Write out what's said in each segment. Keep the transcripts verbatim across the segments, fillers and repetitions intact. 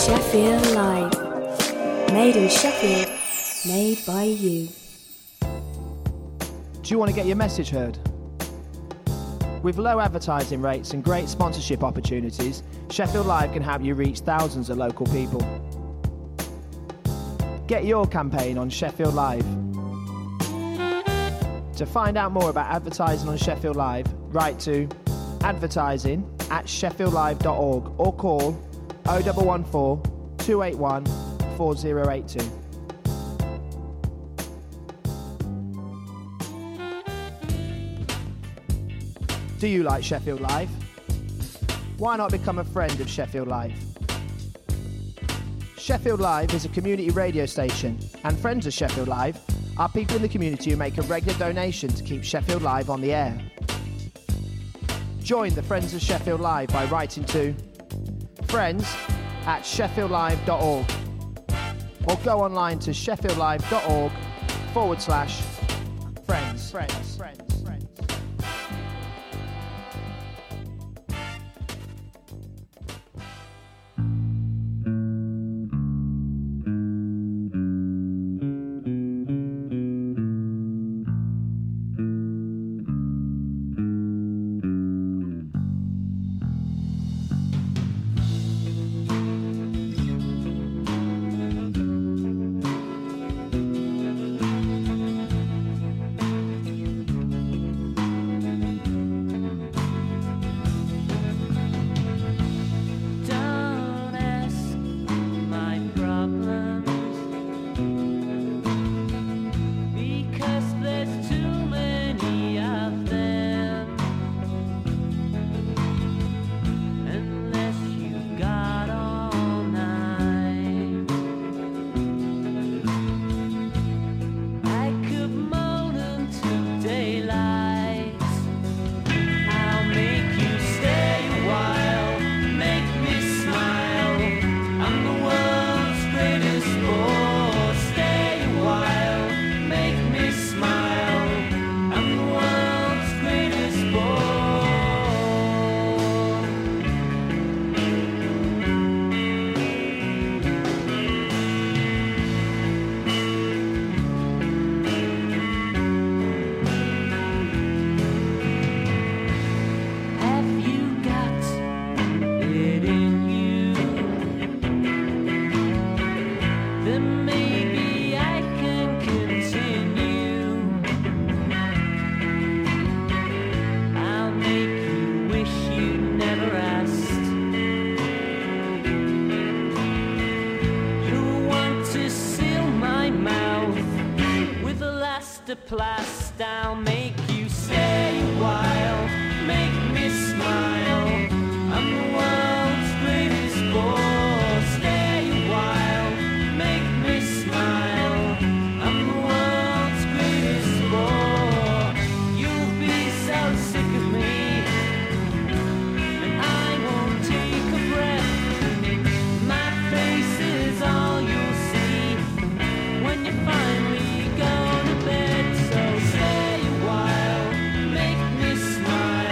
Sheffield Live. Made in Sheffield, made by you. Do you want to get your message heard? With low advertising rates and great sponsorship opportunities, Sheffield Live can help you reach thousands of local people. Get your campaign on Sheffield Live. To find out more about advertising on Sheffield Live, write to advertising at sheffield live dot org or call oh one one four, two eight one, four oh eight two. Do you like Sheffield Live? Why not become a friend of Sheffield Live? Sheffield Live is a community radio station, and friends of Sheffield Live are people in the community who make a regular donation to keep Sheffield Live on the air. Join the Friends of Sheffield Live by writing to friends at sheffield live dot org or go online to sheffield live dot org forward slash friends. Friends. Friends. Plast, I'll make you stay a while, make me smile. I'm the world's greatest bore. Stay a while, make me smile. I'm the world's greatest bore. You'll be so sick of me, and I won't take a breath. My face is all you'll see when you finally go to bed. Stay a while, make me smile.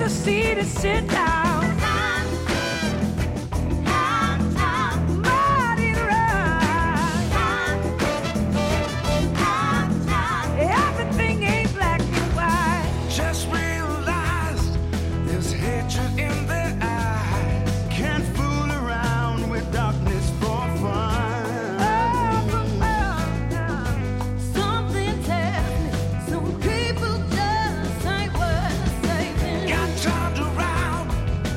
a seat to sit down. Mighty right. Everything ain't black and white. Just realized there's hatred in their eyes. Can't fool around with darkness for fun. Something tells me some people just ain't worth saving. Got turned around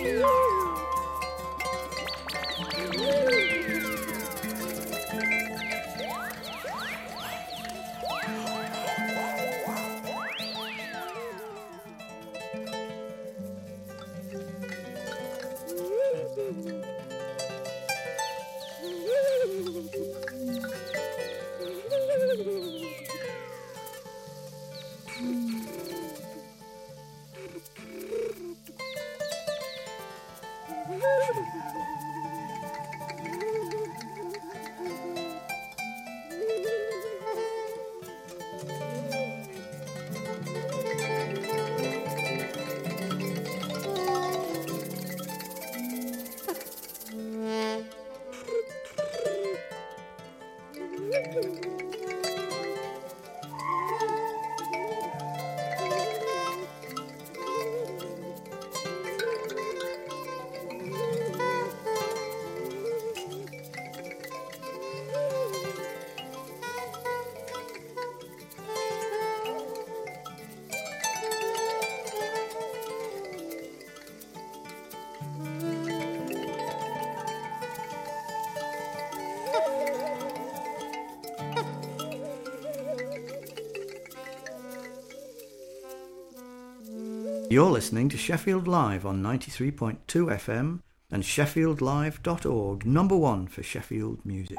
You're listening to Sheffield Live on ninety-three point two F M and sheffield live dot org, number one for Sheffield music.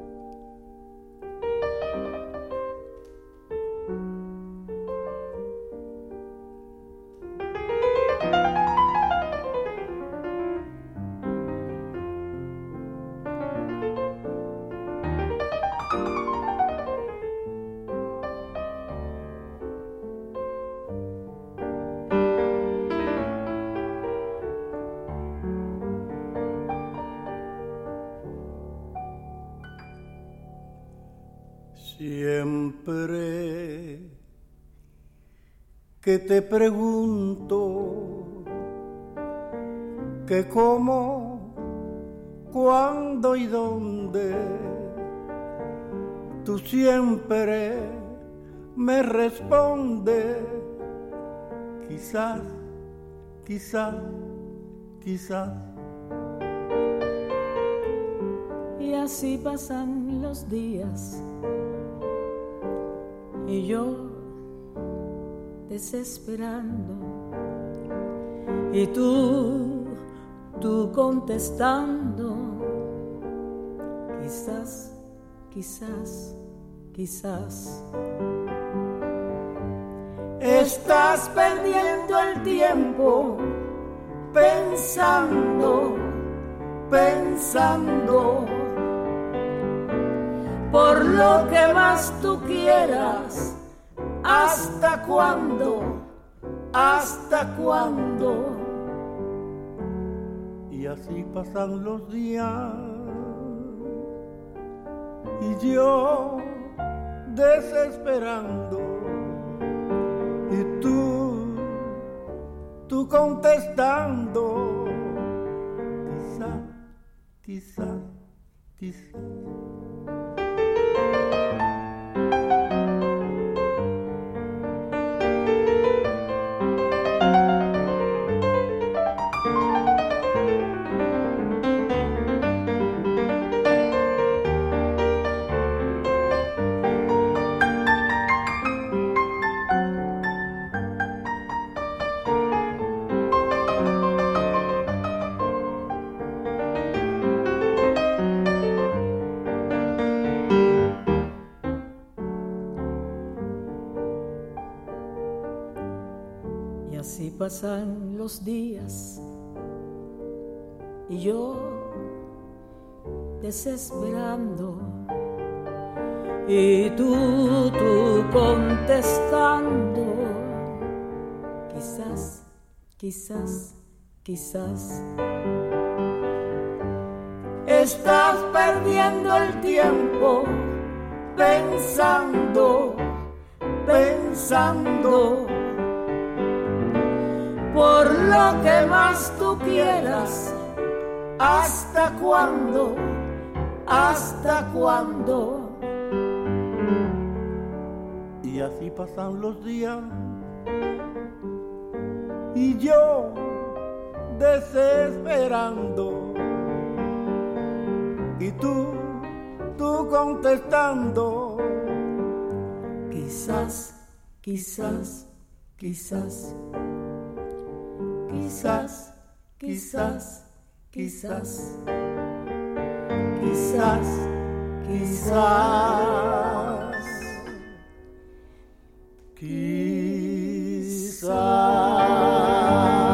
Siempre que te pregunto que cómo, cuándo y dónde, tú siempre me respondes, quizás, quizás, quizás. Y así pasan los días y yo desesperando y tú, tú contestando, quizás, quizás, quizás. Estás perdiendo el tiempo pensando, pensando por lo que más tú quieras. ¿Hasta cuándo? ¿Hasta cuándo? Y así pasan los días y yo desesperando y tú, tú contestando, quizás, quizás, quizás. Pasan los días y yo desesperando y tú, tú contestando, quizás, quizás, quizás. Estás perdiendo el tiempo pensando, pensando por lo que más tú quieras. ¿Hasta cuándo? ¿Hasta cuándo? Y así pasan los días y yo desesperando y tú, tú contestando. Quizás, quizás, quizás, quizás, quizás, quizás, quizás, quizás, quizás.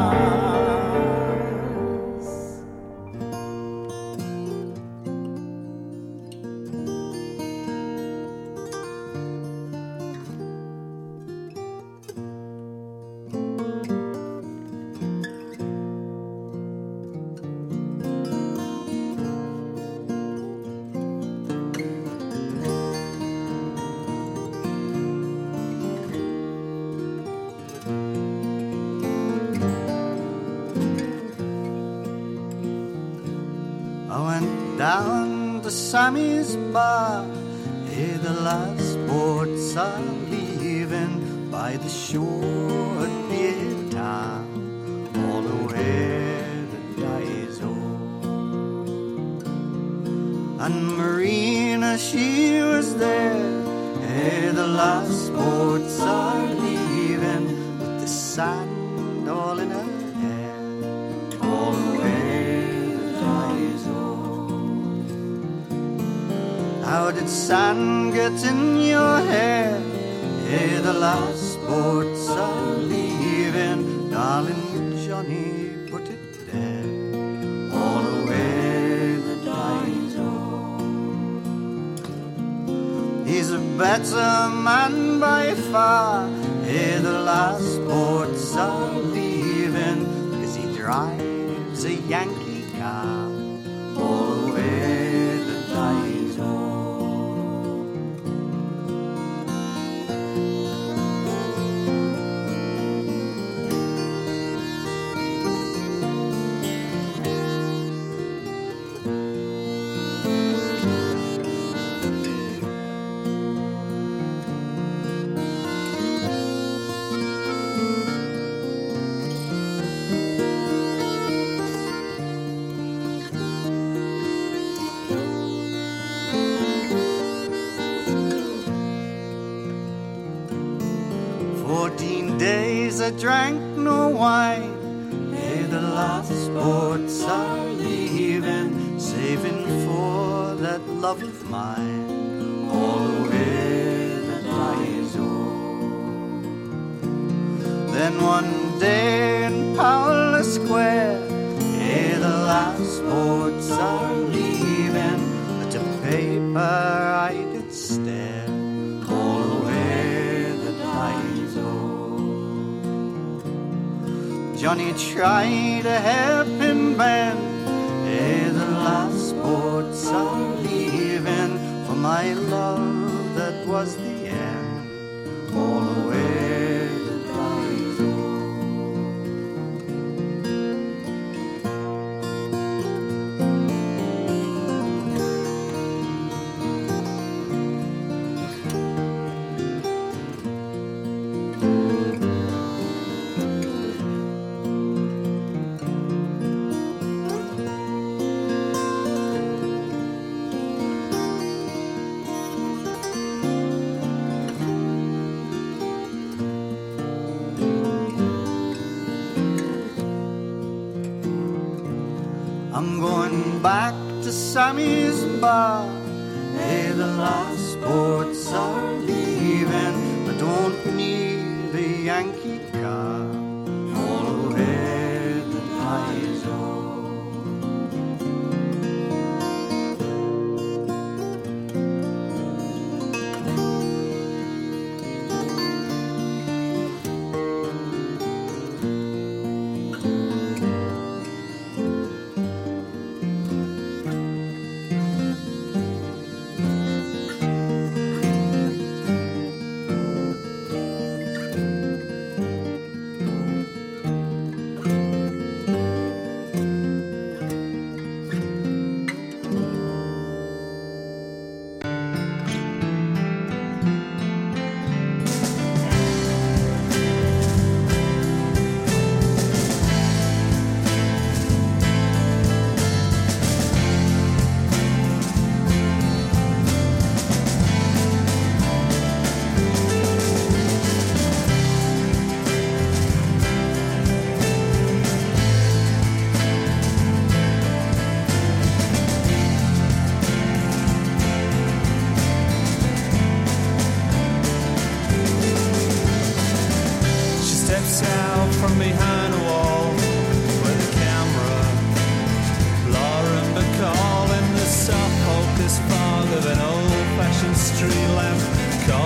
Down to Sammy's bar, hey, the last boats are leaving by the shore at the town, all the way the dies old. And Marina, she was there, hey, the last boats are leaving with the sand all in her hair, all the way the dies old. How did sand get in your hair? Hey, the last boats are leaving, darling Johnny, put it there, all the way the dies old. He's a better man by far, hey, the last boats are leaving, 'cause he drives a Yankee car, all the way the dies old. Fourteen days I drank no wine, hey, the last boats are leaving, saving for that love of mine, all the way that dies old. Then one day in Paula Square, hey, the last boats are leaving, at a paper I did stare, all the way that dies old. Johnny tried a hairpin bend, hey, the last boats are leaving, for my love that was the end, all the way that dies old. I'm going back to Sammy's bar, hey, the last boats are leaving, I don't need a Yankee car, all the way that dies old.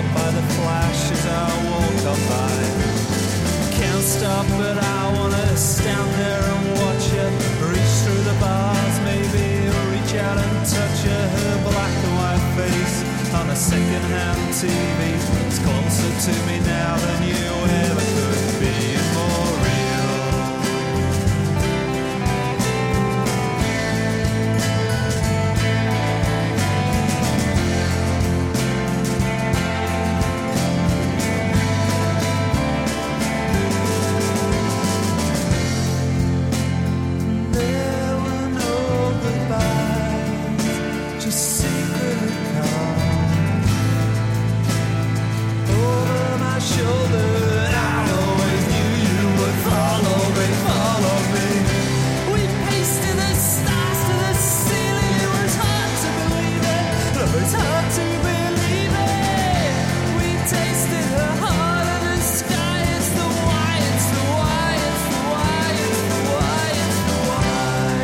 caught by the flash as I walk up by. Can't stop, but I wanna stand there and watch her reach through the bars, maybe reach out and touch her, her black and white face on a second-hand T V. It's closer to me now than you ever could be, and more real. There were no goodbyes, just secret calls over my shoulder. I always knew you would follow me, follow me. We paced to the stars, to the ceiling. It was hard to believe it. It was hard to believe it. We tasted the heart of the sky. It's the why, it's the why, it's the why, it's the why, it's the why.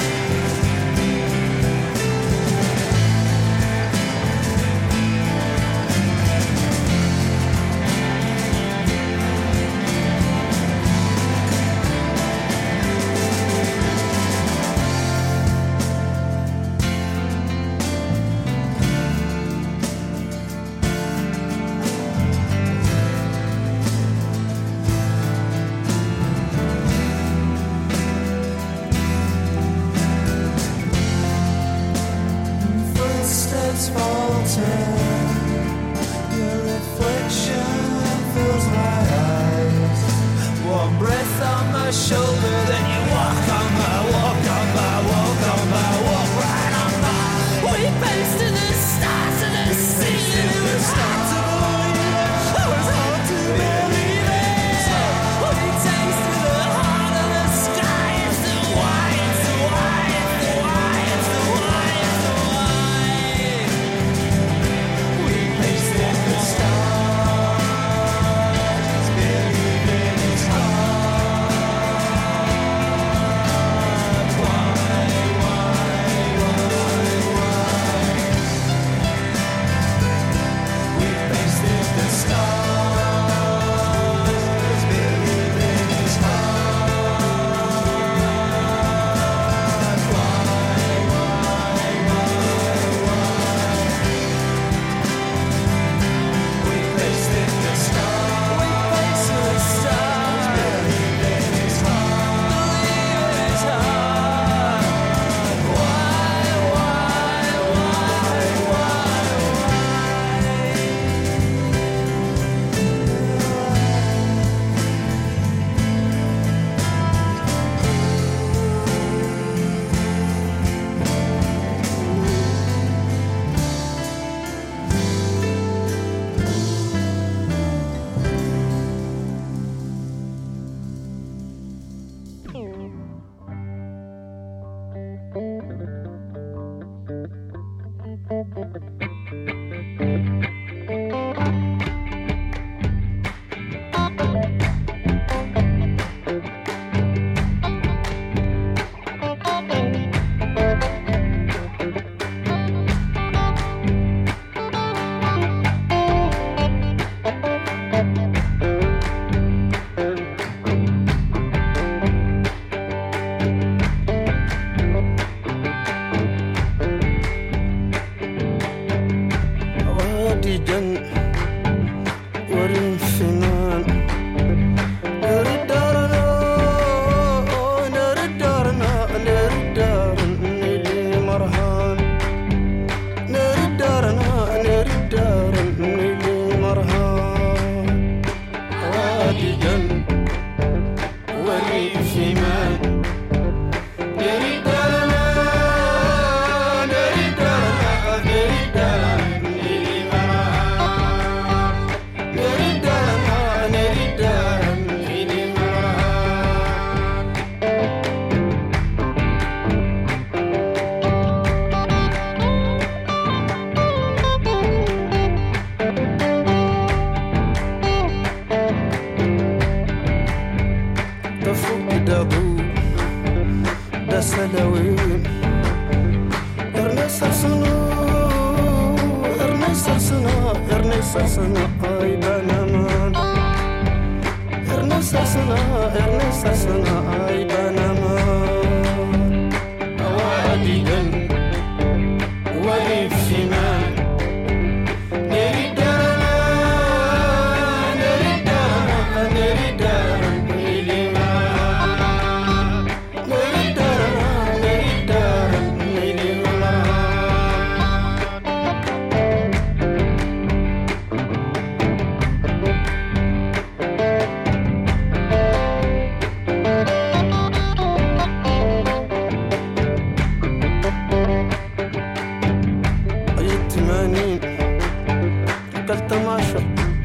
Footsteps falter, your reflection fills my eyes. One breath on my shoulder, then you walk on by, walk on by, walk on by, walk right on by. We paced to the stars, to the ceiling. It was hard to believe it. It was hard to believe it. We tasted the heart of the sky. It's the why, it's the why, it's the why, it's the why, it's the why. We paced in the stars, believing it's hard. Why, why, why, why? We paced in the stars, believing it's hard. Why, why, why, why? We paced in the stars, we paced in the stars, believing it's hard, believing it's hard. Why, why, why, why, سلوين ارني سرسنا ارني سرسنا ارني Ernesasana ay banaman Ernesasana Ernesasana ay banaman Awadidan Walifiman Neridana Neridana Neridana Nilima Neridana Neridana Nilima التماشى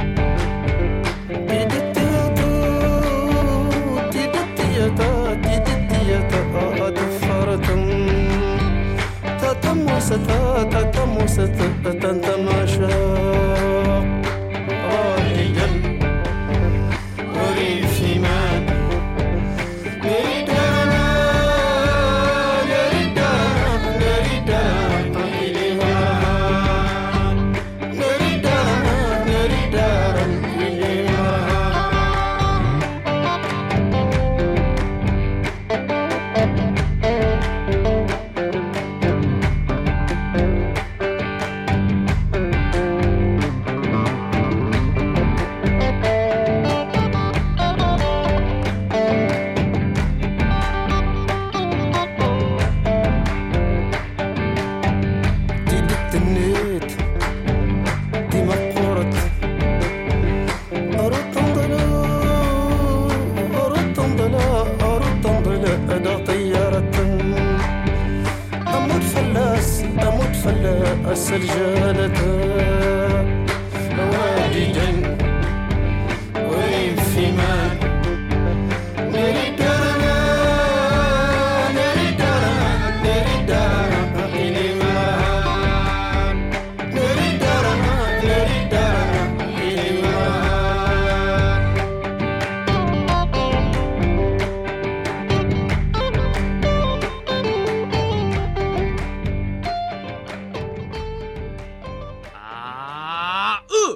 تيدتيتا تيدتيتا تيدتيتا أدفرتم تتموستا تتموستا تتماشى رائجا وري في مان نريدانا نريدانا نريدانا إليمان نريدانا نريدانا إليمان تنيت دي مقورت أرد تنضلا أرد تنضلا أرد تنضلا أدا طيارة أموت فلاس أموت فلاس رجالة واديا وين في مان نريدانا نريدانا نريدانا إليمان نريدانا نريدانا إليمان Ah, uh.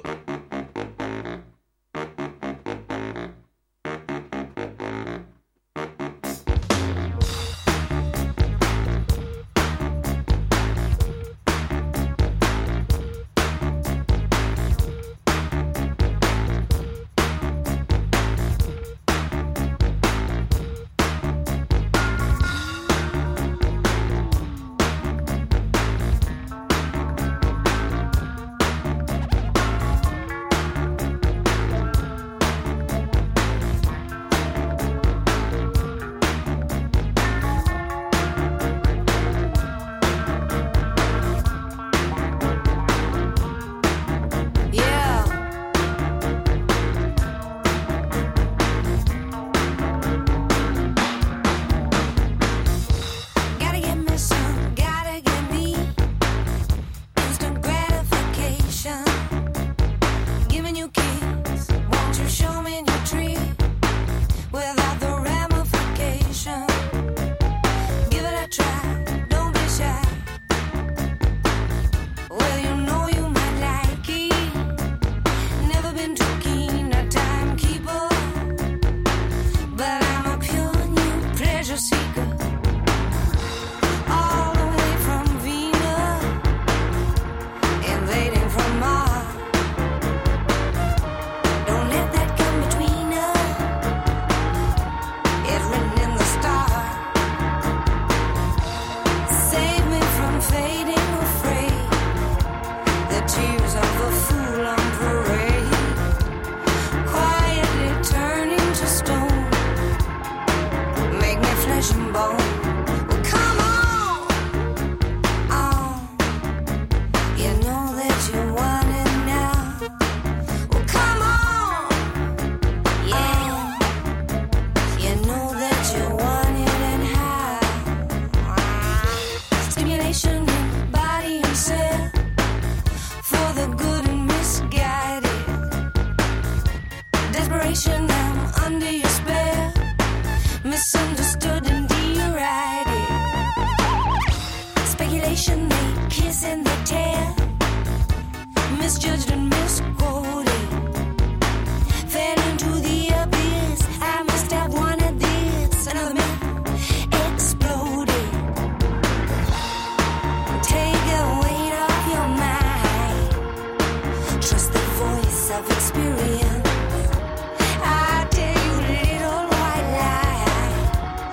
Yeah. Gotta get me some, gotta get me instant gratification. Giving you keys, won't you show me your tree without the ramification? Give it a try, don't be shy. Well, you know you might like it. Never been too keen a timekeeper, but I'm a pure new pleasure seeker. All the way from Venus, invading from Mars. Don't let that come between us. It's written in the stars. Save me from fading afraid. The tears of the fool on parade, quietly turning to stone. Make me flesh and bone. Well, come on, on. You know that you want it now. Well, come on, yeah. You know that you want it and how. Stimulation in body and cell for the good and misguided. Desperation, I'm under your spell. Misunderstood and derided. Speculation, they kiss and they tell. misjudged and misquoted. Fell into the abyss. I must have wanted this. Another myth exploded. Take the weight off your mind. Trust the voice of experience. I tell you little white lies.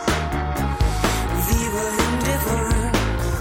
Viva indifference.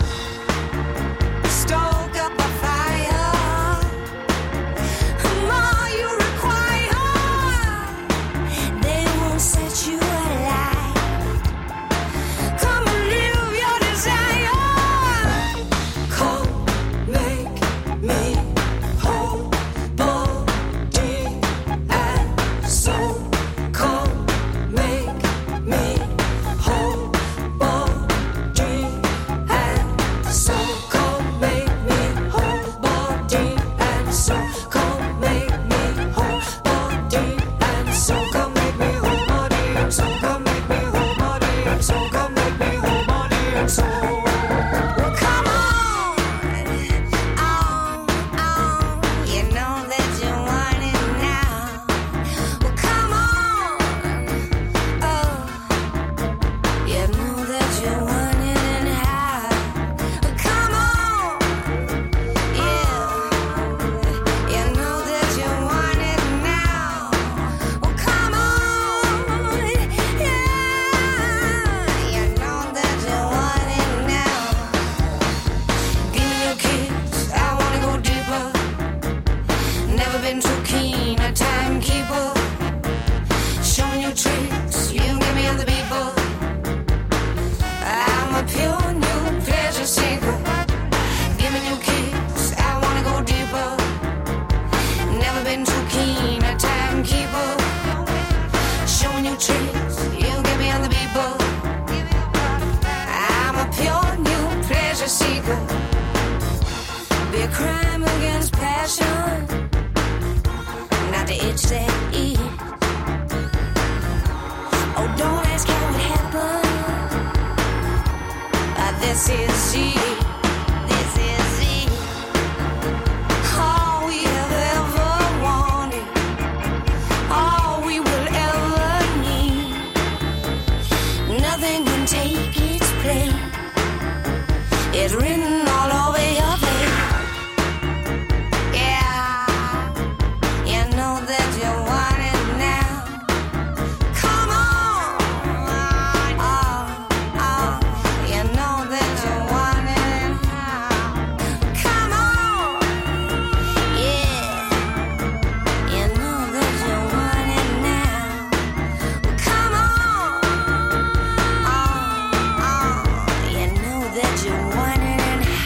Stoke up a fire. The more you require, they won't set you alight. Come and live your desire. Come, make me whole, body and soul. Come, make me whole, body and soul. Come, make me whole, body and soul. Come, make me whole, body and soul. Come, make me whole, body and soul. Come, make me whole, body and soul. Come, make me whole, body and soul. Come on, on, on. You know that you want it now. Well, come on, oh. You know that you want it and how. Well, come on, yeah. You know that you want it now. Well, come on, yeah. You know that you want it now. Give me your kiss, I wanna go deeper. Never been too keen a timekeeper. Showing you tricks, you get me other people. I'm a pure new pleasure seeker. Give me your kiss, I wanna go deeper. Never been too keen a timekeeper. Showing you tricks, you get me other people. I'm a pure new pleasure seeker. Be a crime against passion, not the itch that eats. Oh, don't ask how it happened. Uh, this is it. This is it. All we have ever wanted, all we will ever need. Nothing can take its place. It's written all over your face. Yeah, you know that you want it now. Come on, oh, oh, you know that you want it now. Come on, yeah, you know that you want it now. Come on, oh, oh, you know that you want it and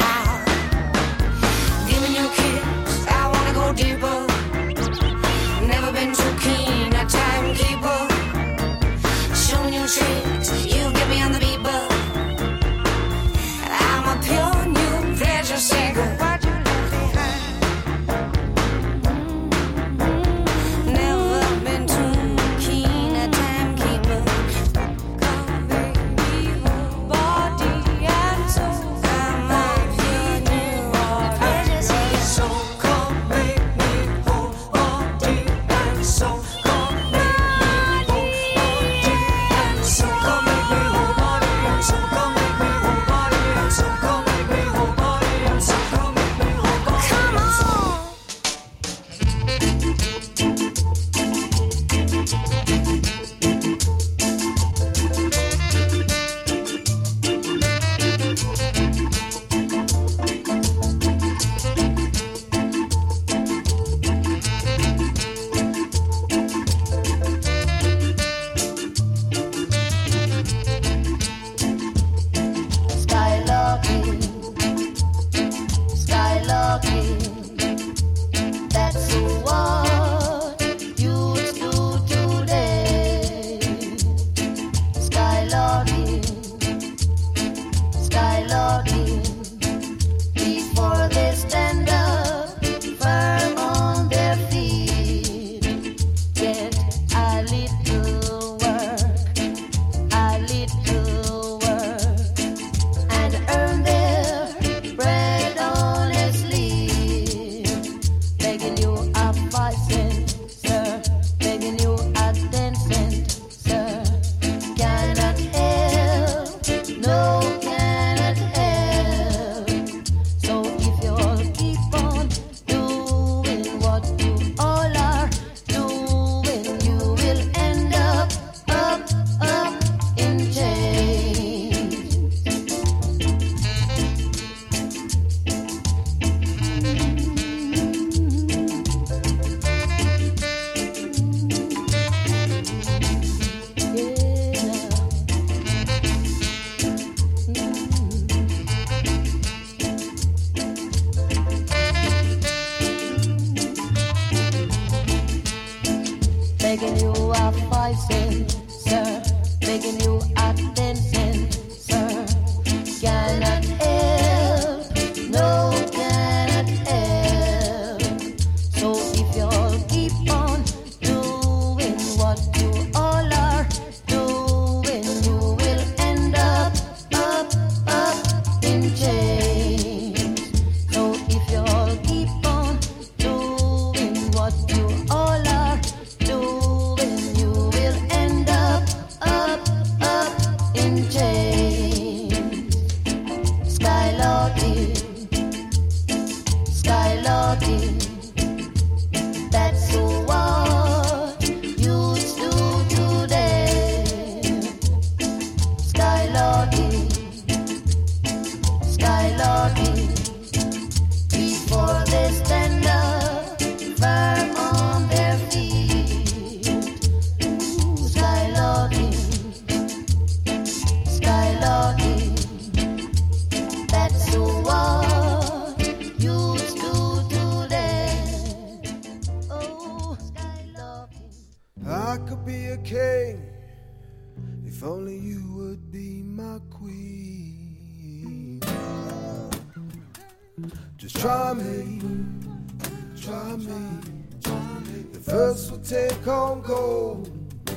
Just try me, try me. The first will take home gold,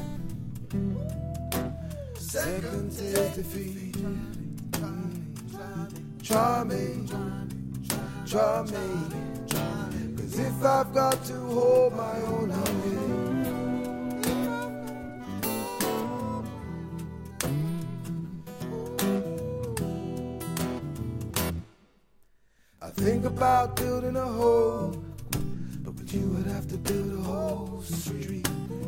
second is defeat. Try me, try me. Cause if I've got to hold my own, I will. I think about building a home, but you would have to build a whole street.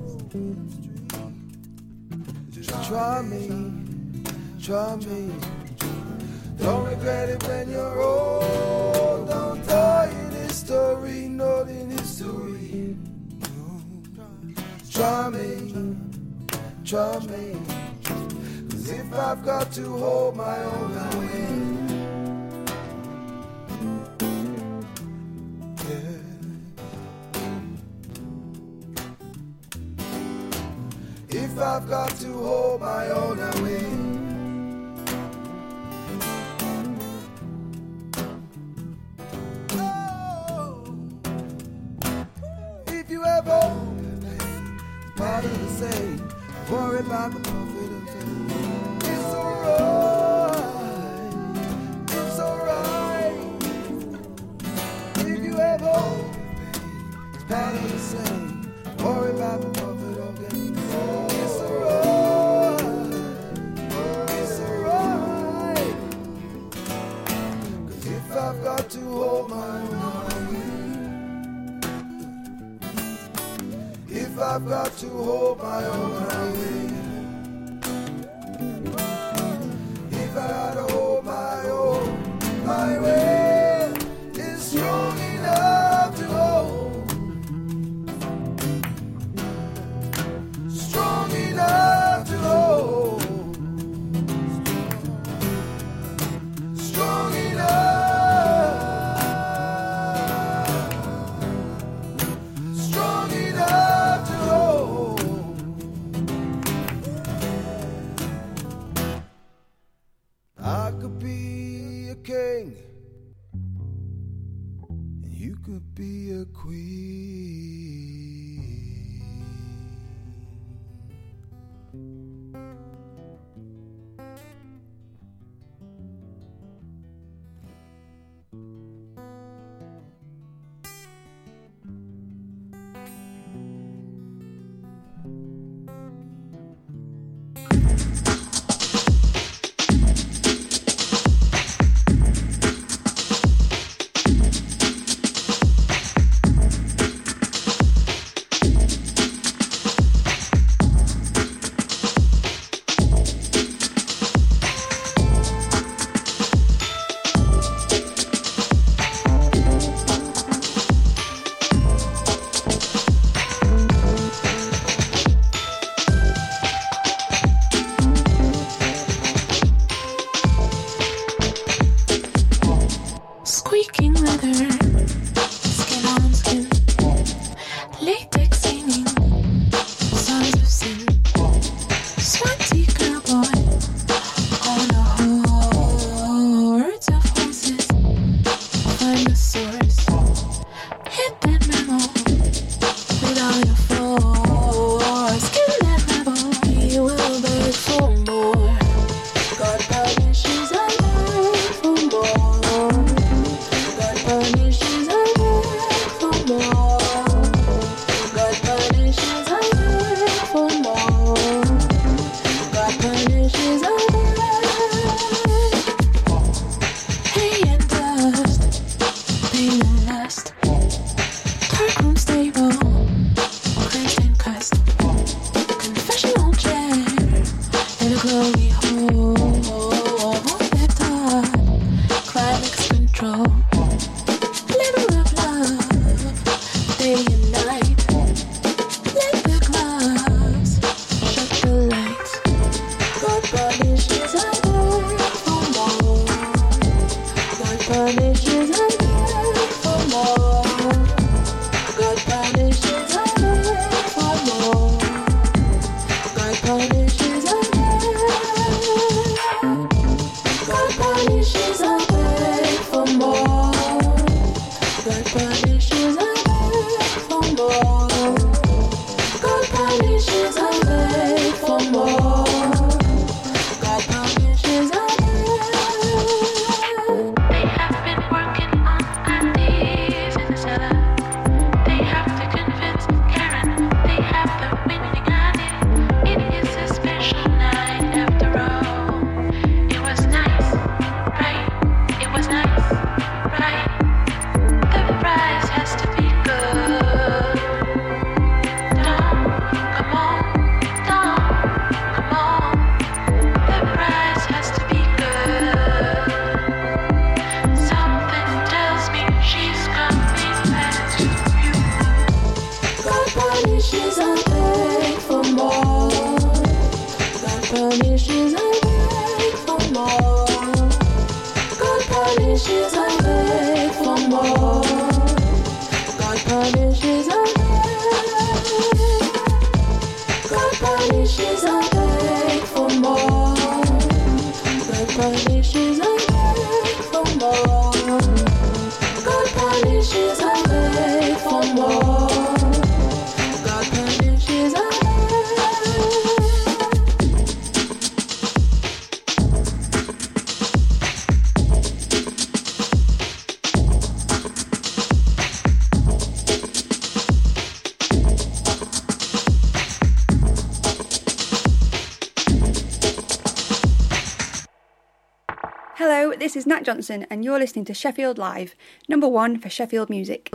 Just try me, try me. Don't regret it when you're old. Don't die in history, not in history. Try me, try me. Cause if I've got to hold my own, I will. If I've got to hold my own, I will. Oh, if you ever part of the same, worry about the profit of fame. It's alright, it's alright. If you ever part of the same, worry about the profit of fame. It's alright, it's alright. Cause if I've got to hold my own, I will. If I've got to hold my own, I will. If I gotta hold my own, my will is strong enough to hold. Strong enough to hold. Strong enough. Strong enough to hold. I could be a king, and you could be a queen. punishes I beg for more. God punishes I beg. God punishes I beg for more. God punishes I beg for more. God punishes I beg for more. God punishes I beg. Hello, this is Nat Johnson and you're listening to Sheffield Live, number one for Sheffield music.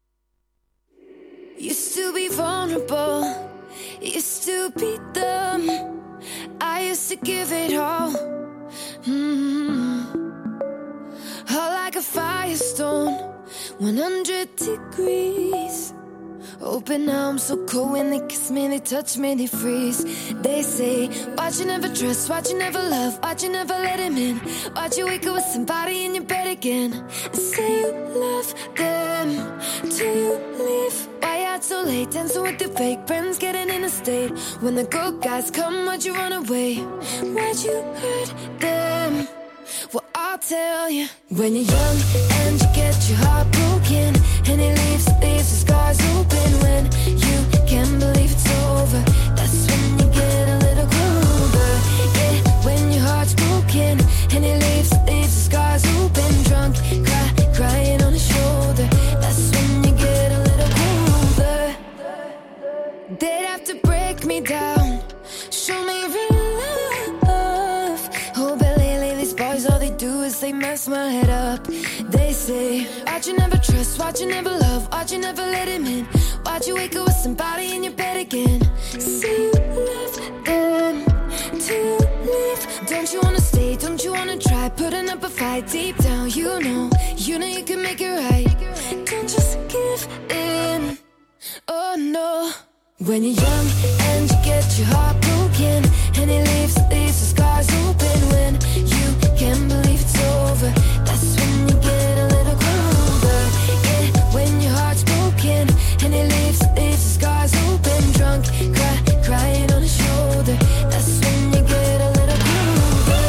Used to be vulnerable, used to be dumb. I used to give it all, mm-hmm. Hot like a firestone, one hundred degrees. Open now, I'm so cold when they kiss me, they touch me, they freeze. They say, why'd you never trust, why'd you never love, why'd you never let him in? Why'd you wake up with somebody in your bed again? And say you love them, till you leave. Why out so late, dancing with your fake friends, getting in a state. When the good guys come, why'd you run away? Why'd you hurt them? Well, I'll tell you. When you're young and you get your heart broken, and it leaves, leaves the scars open. When you can't believe it's over, that's when you get a little colder. Yeah, when your heart's broken, and it leaves, leaves the scars open. Drunk, cry, crying on his shoulder, that's when you get a little colder. They'd have to break me down, show me real love. Oh, but lately these boys, all they do is they mess my head up. They say, why'd you never trust, why'd you never love, why'd you never let him in? Why'd you wake up with somebody in your bed again? Say you love them, till you leave. Don't you wanna stay, don't you wanna try, putting up a fight deep down. You know, you know you can make it right. Don't just give in, oh no. When you're young and you get your heart broken, and it leaves, leaves the scars open. When you can't believe it's over, that's when you get a little colder. Yeah, when your heart's broken, and it leaves, leaves the scars open. Drunk, cry, crying on his shoulder, that's when you get a little colder.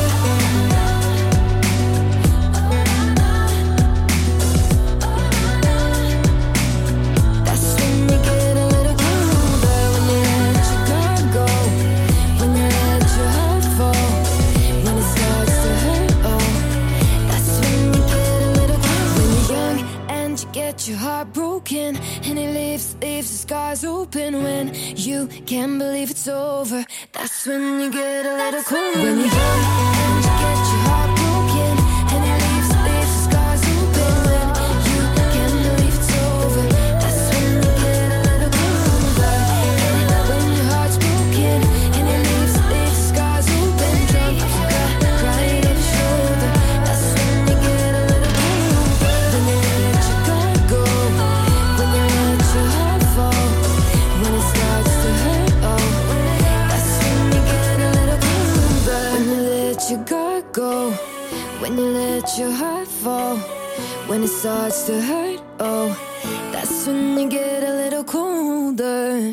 That's when you get a little colder. When you let your guard go, when you let your heart fall, when it starts to hurt, oh, that's when you get a little colder. When you're young and you get your heart broken, and it leaves, leaves the scars open. When you can't believe it's over, that's when you get a little colder. When you're young and you get your heart broken, and it leaves, leaves the scars open. When you can't believe it's over, that's when you get a little colder. And when your heart's broken, and it leaves, leaves the scars open. Drunk, cry, crying on your shoulder, that's when you get a little colder. When you let your guard go, when you let your heart fall, when it starts to hurt, oh, that's when you get a little colder. When you let your guard go, when you let your heart fall, when it starts to hurt, oh, that's when you get a little colder.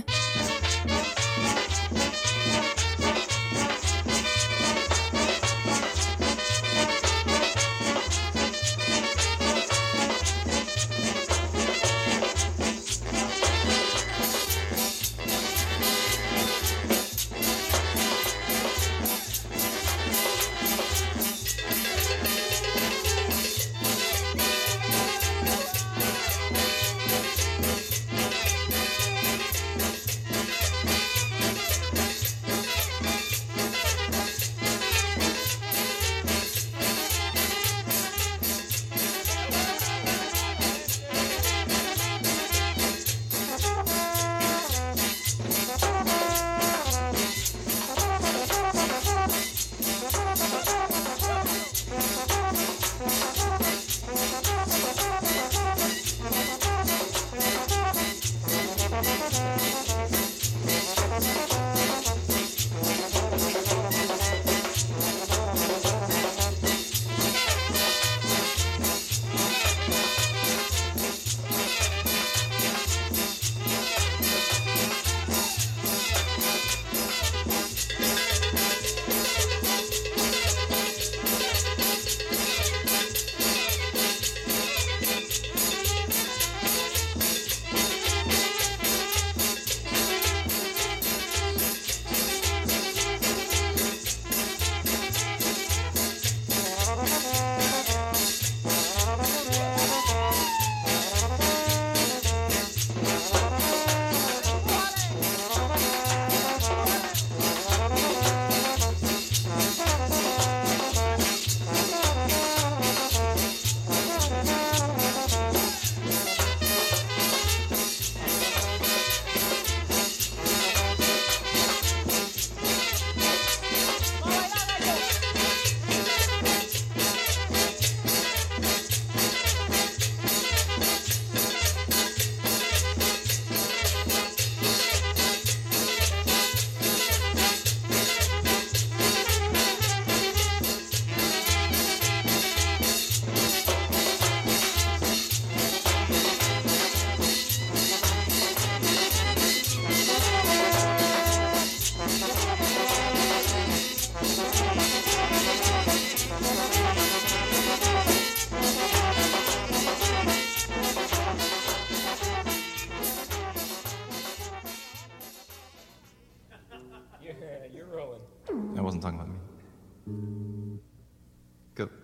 Go.